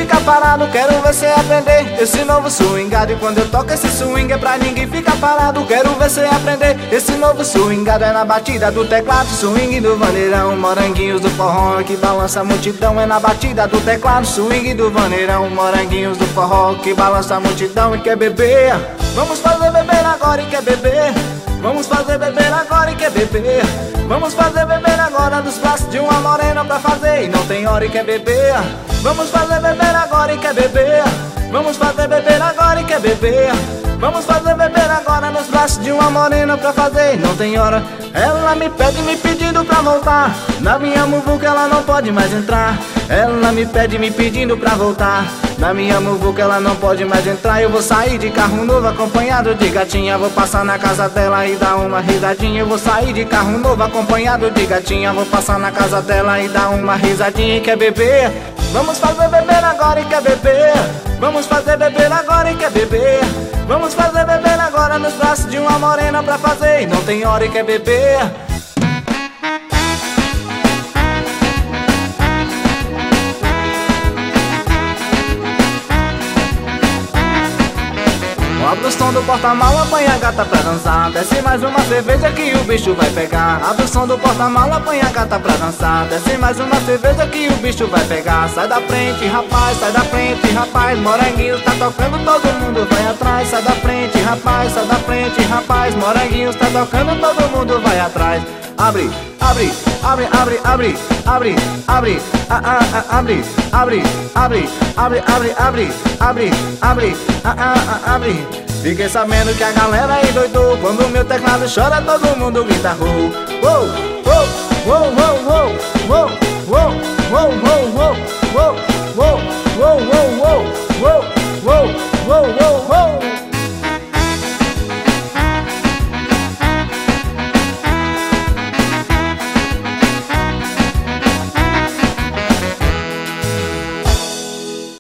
fica parado, quero ver cê aprender esse novo swingado. E quando eu toco esse swing é pra ninguém ficar parado. Quero ver cê aprender esse novo swingado. É na batida do teclado, swing do vaneirão, moranguinhos do forró que balança a multidão. É na batida do teclado, swing do vaneirão, moranguinhos do forró que balança a multidão. E quer beber? Vamos fazer beber agora e quer beber? Vamos fazer beber agora e quer beber? Vamos fazer beber agora nos braços de uma morena pra fazer e não tem hora e quer beber? Vamos fazer beber agora e quer beber? Vamos fazer beber agora e quer beber? Vamos fazer beber agora nos braços de uma morena pra fazer e não tem hora. Ela me pede me pedindo pra voltar, na minha muvuca ela não pode mais entrar. Ela me pede me pedindo pra voltar, na minha muvuca ela não pode mais entrar. Eu vou sair de carro novo acompanhado de gatinha, vou passar na casa dela e dar uma risadinha. Eu vou sair de carro novo acompanhado de gatinha, vou passar na casa dela e dar uma risadinha. E quer beber? Vamos fazer beber agora e quer beber? Vamos fazer beber agora e quer beber? Vamos fazer beber agora nos braços de uma morena pra fazer e não tem hora e quer beber? Abre o som do porta-mala, apanha a gata pra dançar. Desce mais uma cerveja que o bicho vai pegar. Abre o som do porta-mala, apanha a gata pra dançar. Desce mais uma cerveja que o bicho vai pegar. Sai da frente, rapaz, sai da frente, rapaz. Moranguinhos tá tocando, todo mundo vai atrás. Sai da frente, rapaz, sai da frente, rapaz. Moranguinhos tá tocando, todo mundo vai atrás. Abre, abre, abre, abre, abre, abre, abre, abre, abre, abre, abre, abre, abre, abre, abre, abre. Fiquei sabendo que a galera aí doidou quando o meu teclado chora, todo mundo grita rou. Uou, uou, uou, uou, uou, uou, uou, uou, uou, uou, uou, uou, uou, uou, uou.